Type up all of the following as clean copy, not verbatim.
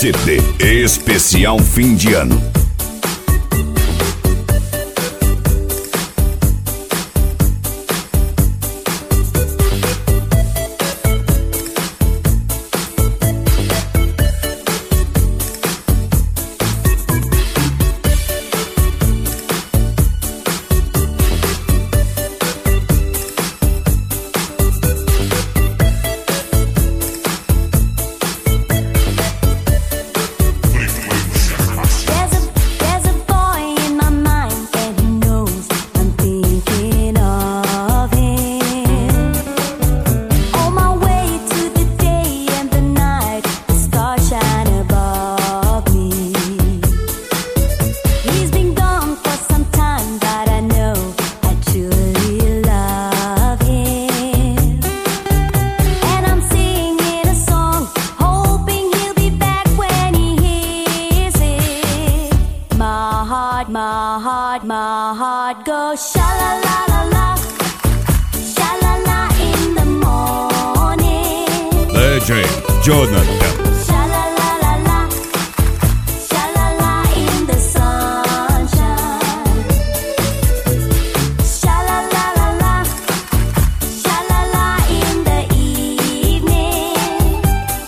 CD especial fim de ano. My heart goes sha-la-la-la-la, sha-la-la in the morning. DJ Jonathan. Sha-la-la-la-la, sha-la-la in the sunshine. Sha-la-la-la-la, sha-la-la in the evening.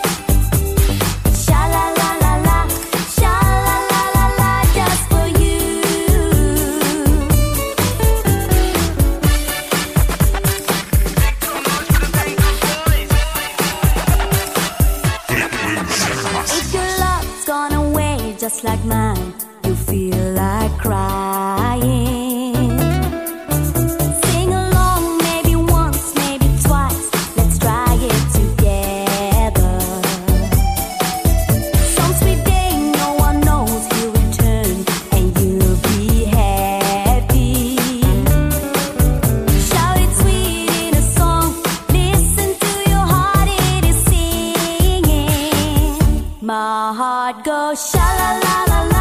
Sha-la-la-la-la, sha-la-la-la-la just for you. If your love's gone away just like mine, you feel like crying. Sing along, maybe once, maybe twice. Let's try it together. Some sweet day, no one knows he'll return, and you'll be happy. Shout it sweet in a song. Listen to your heart, it is singing. My heart goes sha-la-la-la-la.